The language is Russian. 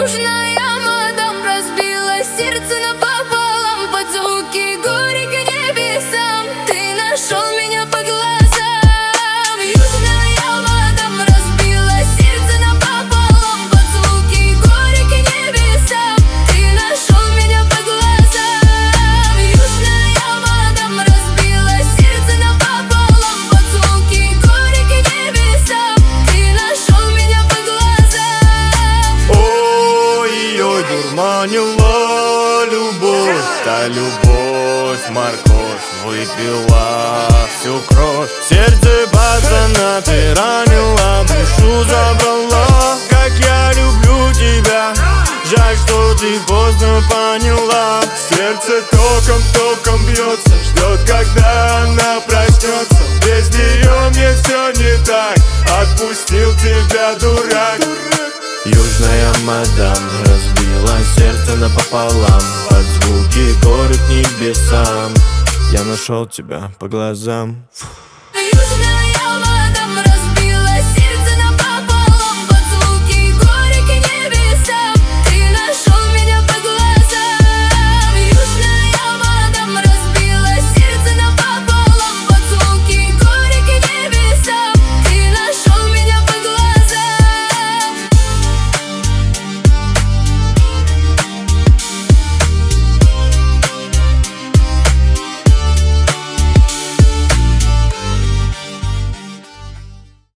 Южная мадам разбила сердце напополам под звуки горя к небесам. Ты нашел меня по глазам. Южная мадам разбила сердце напополам под звуки горя к небесам. Ты нашел меня по глазам. Южная мадам разбила сердце напополам под звуки горя к небесам. Ты нашел меня по глазам. Ой-ой, дурманила любовь, та любовь, морковь выпила всю кровь. Сердце пацана ты ранила, душу забрала. Как я люблю тебя, жаль, что ты поздно поняла. Сердце током бьется, ждет, когда она проснется. Без нее мне все не так, отпустил тебя, дурак. Южная мадам разбила сердце напополам под звуки горы к небесам. Я нашел тебя по глазам.